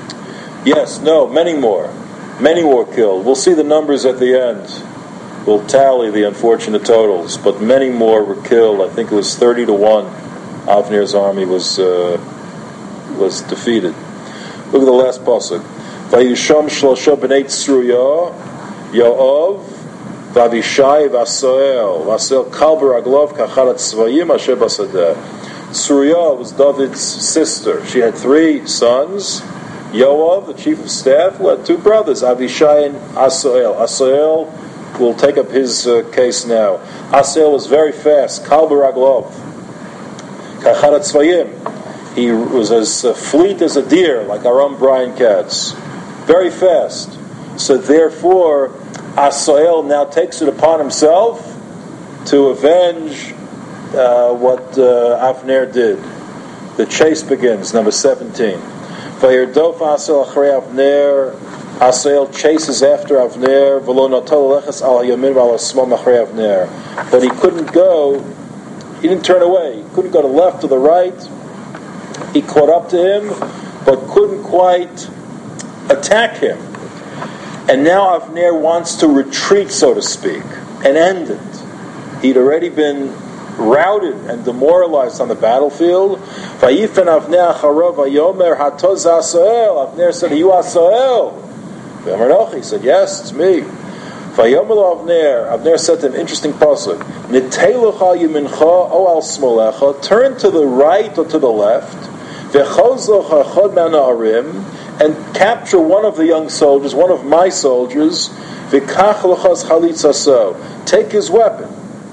Yes, no, many more. Many more killed. We'll see the numbers at the end. We'll tally the unfortunate totals, but many more were killed. I think it was thirty to one. Avner's army was uh, was defeated. Look at the last pasuk. Vayisham shlosha b'nei Tzruya, Yoav, Vavishai, Vasoel, Vasoel kal b'raglov kachat tzvayim asher basadeh. Tzruya was David's sister. She had three sons. Yoav, the chief of staff, who had two brothers, Avishai and Asael. Asael will take up his uh, case now. Asael was very fast. Kal b'raglov kachat tzvayim. He was as uh, fleet as a deer, like our own Brian Katz. Very fast. So therefore, Asael now takes it upon himself to avenge uh, what uh, Avner did. The chase begins, number seventeen. Vayirdof Asael achrei Avner. Asael chases after Avner. V'lo notol lechas al hayamin v'al hasmam achrei Avner. But he couldn't go. He didn't turn away. He couldn't go to the left or the right. He caught up to him, but couldn't quite attack him. And now Avner wants to retreat, so to speak, and end it. He'd already been routed and demoralized on the battlefield. Vayifen Avner acharav vayomer hatoz Asael. Avner said, "Are you Asael?" He said, "Yes, it's me." Vayomer Avner. Avner said to him, interesting pasuk, "Niteilucha yimincha o al smolecha." Turn to the right or to the left. V'chozlocha chod ma'na'arim. And capture one of the young soldiers, one of my soldiers. V'kach lochas chalitzaso. Take his weapon.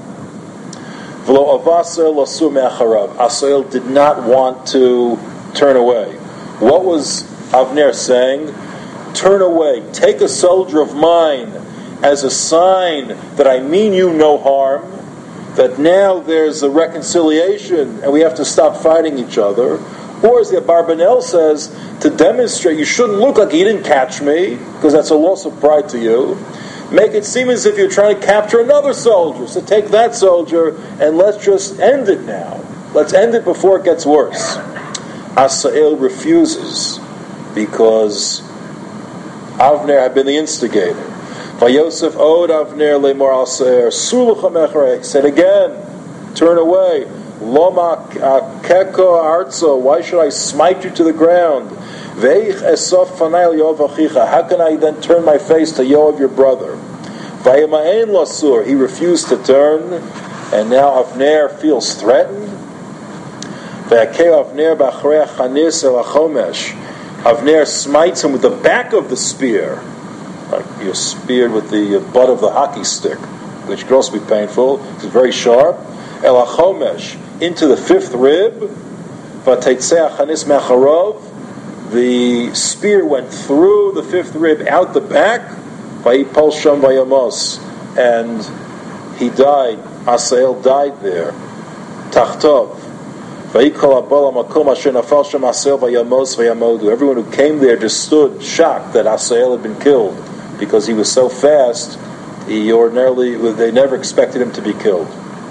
V'lo avaser lasu me'acharav. Asael did not want to turn away. What was Avner saying? Turn away. Take a soldier of mine as a sign that I mean you no harm. That now there's a reconciliation and we have to stop fighting each other. Or as the Abarbanel says, to demonstrate you shouldn't look like he didn't catch me, because that's a loss of pride to you. Make it seem as if you're trying to capture another soldier. So take that soldier and let's just end it now. Let's end it before it gets worse. Asael refuses because Avner had been the instigator. Vayosef od Avner lemor al se'er sulucha mechrei. He said again, turn away. Loma keko arzo. Why should I smite you to the ground? Veich esof fanai Yoav achicha. How can I then turn my face to Yoav your brother? Vayemain lasur. He refused to turn, and now Avner feels threatened. Ve'akei Avner b'achrei chanis el hachomesh. Avner smites him with the back of the spear, like you're speared with the butt of the hockey stick, which can also be painful. It's very sharp. El hachomesh. Into the fifth rib, v'teitzeh chanis me'acharov. The spear went through the fifth rib, out the back. Vayipol sham vayamos, and he died. Asael died there. Tachtov. Vayikol abol hamakom asher nafal sham Asael vayamos vayamodu. Everyone who came there just stood shocked that Asael had been killed because he was so fast. He ordinarily they never expected him to be killed.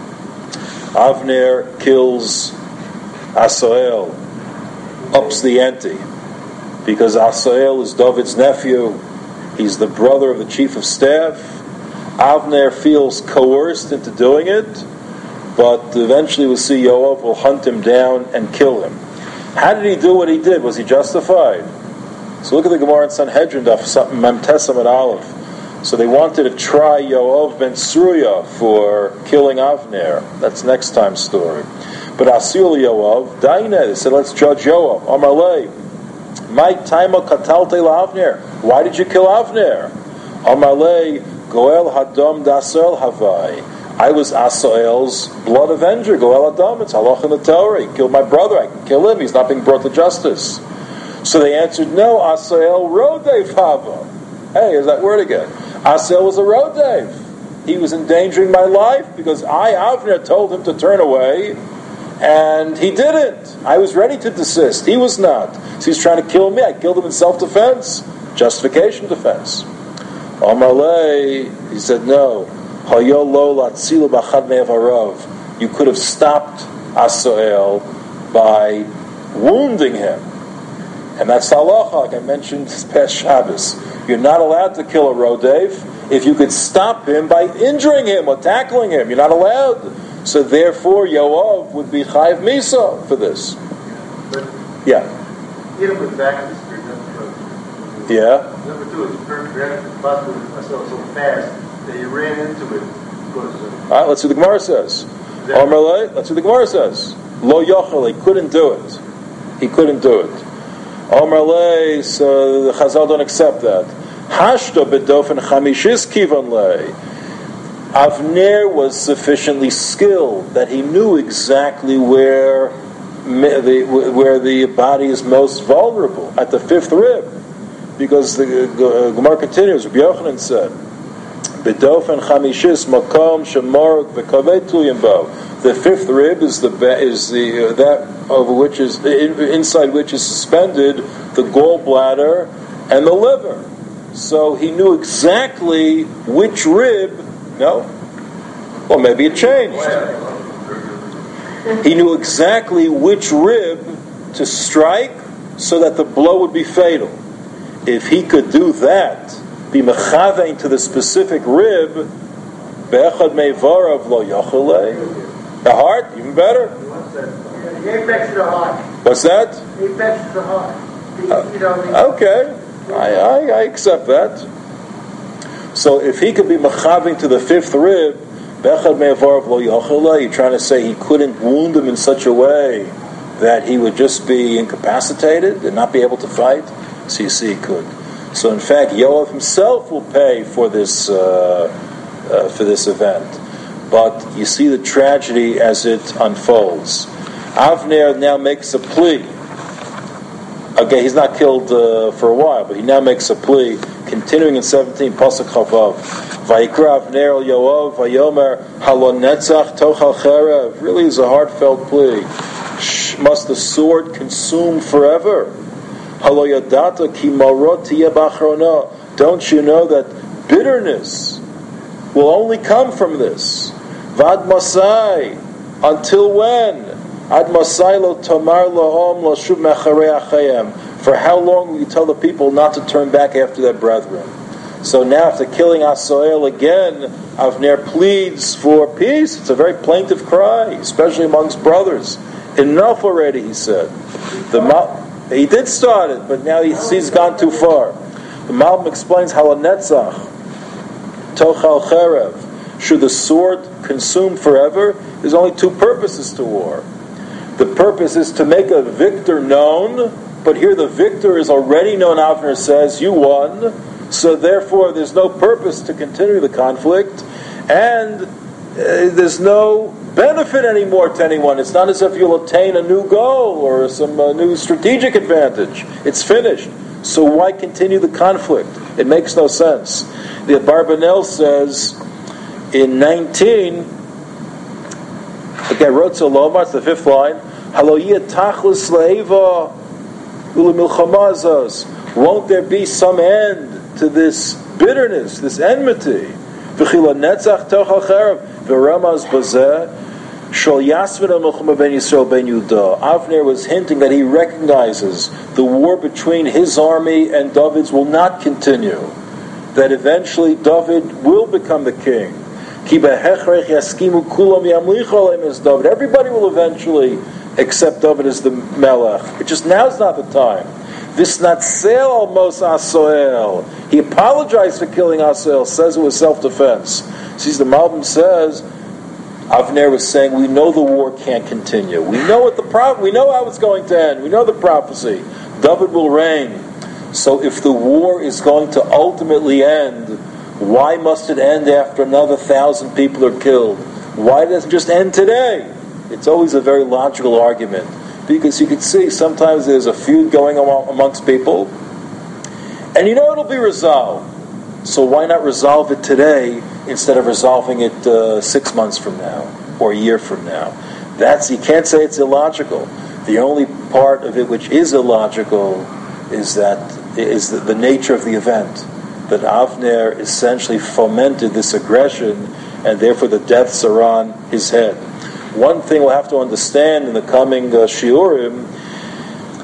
Avner kills Asael, ups the ante, because Asael is David's nephew. He's the brother of the chief of staff. Avner feels coerced into doing it, but eventually we'll see Yoav will hunt him down and kill him. How did he do what he did? Was he justified? So look at the Gemara in Sanhedrin, Mem Tesam and Aleph. So they wanted to try Yoav ben Tzruya for killing Avner. That's next time's story. But Asul Yoav, Daina, they said, let's judge Yoav. Amarle, my taima katalte Avner. Why did you kill Avner? Amarle, Goel Hadam Dasel Havai. I was Asael's blood avenger. Goel Hadam, it's halach in the Torah. He killed my brother. I can kill him. He's not being brought to justice. So they answered, no, Asael Rodev Hava. Hey, here's that word again. Asael was a rodev. He was endangering my life because I, Avner, told him to turn away, and he didn't. I was ready to desist. He was not. So he's trying to kill me. I killed him in self-defense. Justification defense. Amalei, he said, no. You could have stopped Asael by wounding him. And that's halacha, like I mentioned this past Shabbos. You're not allowed to kill a rodev if you could stop him by injuring him or tackling him. You're not allowed. So therefore, Yoav would be chayiv misa for this. But Yeah. hit him with back of the spear, that's Yeah. Number two, it's perfect. Ran possibly myself so fast that he ran into it. Because, uh, All right, let's see what the Gemara says. Omerle, let's see what the Gemara says. Lo yochel, he couldn't do it. He couldn't do it. Omerle, so the Chazal don't accept that. Hashta bedofen chamishis kivan le. Avner was sufficiently skilled that he knew exactly where the, where the body is most vulnerable, at the fifth rib. Because the uh, Gemara continues, Rabbi Yochanan said, Bedofen chamishis makom shemor v'kaveh tuyim bo. The fifth rib is the is the uh, that over which is inside which is suspended the gallbladder and the liver. So he knew exactly which rib. No, well maybe it changed. He knew exactly which rib to strike so that the blow would be fatal. If he could do that, be mechavein to the specific rib, be'echad me'varav lo yachalei. The heart, even better. He affects the heart. What's that? He affects the heart. He, Uh, you know, the, Okay, I, I, I accept that. So if he could be mechavein to the fifth rib, be'echad me'varav lo yachalei, you're trying to say he couldn't wound him in such a way that he would just be incapacitated and not be able to fight? So you see he could. So in fact, Yoav himself will pay for this uh, uh, for this event. But you see the tragedy as it unfolds. Avner now makes a plea. Okay, he's not killed uh, for a while, but he now makes a plea. Continuing in seventeen, Pasuk Chavav. Vayikra Avner el Yoav, Vayomer halon netzach tochal cherev. Really is a heartfelt plea. Shh, must the sword consume forever? Halo yadata ki marot tiyeh b'achrona. Don't you know that bitterness will only come from this? Vad masai, until when? Ad masai lo tomar lahom lo shuv mecharei achayim. For how long will you tell the people not to turn back after their brethren? So now, after killing Asael again, Avner pleads for peace. It's a very plaintive cry, especially amongst brothers. Enough already, he said. The Ma- he did start it, but now he sees he's gone too far. The Malbim explains how a netzach, tochal cherev, should the sword consume forever? There's only two purposes to war. The purpose is to make a victor known, but here the victor is already known. Avner says, you won, so therefore there's no purpose to continue the conflict, and uh, there's no benefit anymore to anyone. It's not as if you'll attain a new goal or some uh, new strategic advantage. It's finished. So why continue the conflict? It makes no sense. The Barbanel says in nineteen, again, Rotza Lomar, it's the fifth line, Haloyah tachlis leiva ulemilchamazos. Won't there be some end to this bitterness, this enmity? V'chila netzach tochal cherev v'ramaz bazeh shol yasmin ha-milchama ben Yisrael ben Yehuda. Avner was hinting that he recognizes the war between his army and David's will not continue, that eventually David will become the king. Everybody will eventually accept David as the Melech. It just now's not the time. Visnatzel al mos Asael. He apologized for killing Asael, says it was self-defense. See, the Malbim says, Avner was saying, we know the war can't continue. We know what the pro- we know how it's going to end. We know the prophecy. David will reign. So if the war is going to ultimately end, why must it end after another thousand people are killed? Why doesn't it just end today? It's always a very logical argument. Because you can see sometimes there's a feud going on amongst people, and you know it'll be resolved. So why not resolve it today instead of resolving it uh, six months from now or a year from now? That's, you can't say it's illogical. The only part of it which is illogical is that is the, the nature of the event. That Avner essentially fomented this aggression, and therefore the deaths are on his head. One thing we'll have to understand in the coming uh, shiurim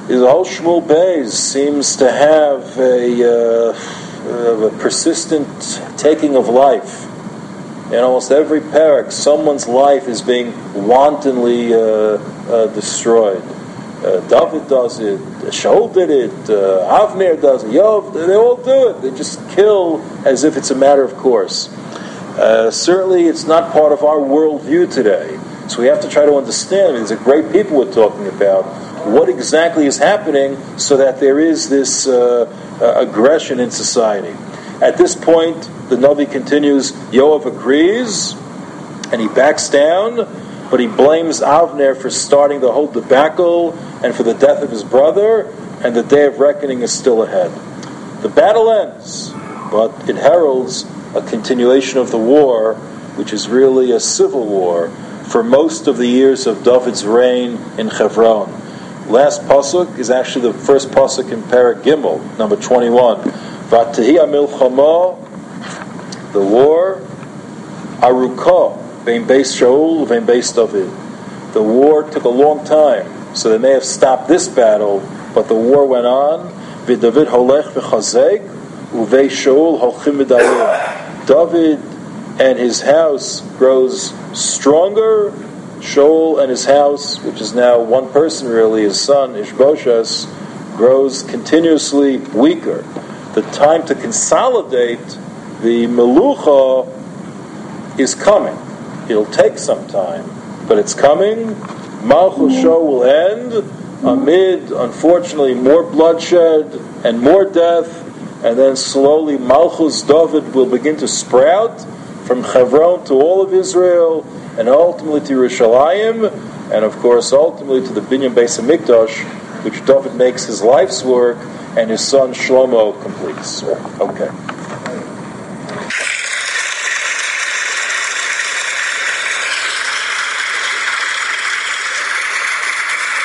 is the whole Shmuel Beis seems to have a, uh, a persistent taking of life. In almost every parak, someone's life is being wantonly uh, uh, destroyed. Uh, David does it, Shaul did it, uh, Avner does it, Yov, they all do it. They just kill as if it's a matter of course. Uh, certainly it's not part of our worldview today. So we have to try to understand, I mean, these are great people we're talking about, what exactly is happening so that there is this uh, uh, aggression in society. At this point, the Navi continues, Yoav agrees, and he backs down, but he blames Avner for starting the whole debacle and for the death of his brother, and the day of reckoning is still ahead. The battle ends, but it heralds a continuation of the war, which is really a civil war, for most of the years of David's reign in Hebron. Last pasuk is actually the first pasuk in Perek Gimel, number twenty-one. V'tehi hamilchama, the war, arukah, vein beis Shaul, vein beis David. The war took a long time, so they may have stopped this battle, but the war went on. V'David holech v'chazek, uveis Shaul holchim v'dalim. David and his house grows stronger. Shaul and his house, which is now one person really, his son Ishbosheth, grows continuously weaker. The time to consolidate the melucha is coming. It'll take some time, but it's coming. Malchus Shaul will end amid, unfortunately, more bloodshed and more death, and then slowly Malchus David will begin to sprout from Hebron to all of Israel, and ultimately to Yerushalayim, and of course ultimately to the Binyan Beis HaMikdash, which David makes his life's work, and his son Shlomo completes. Okay.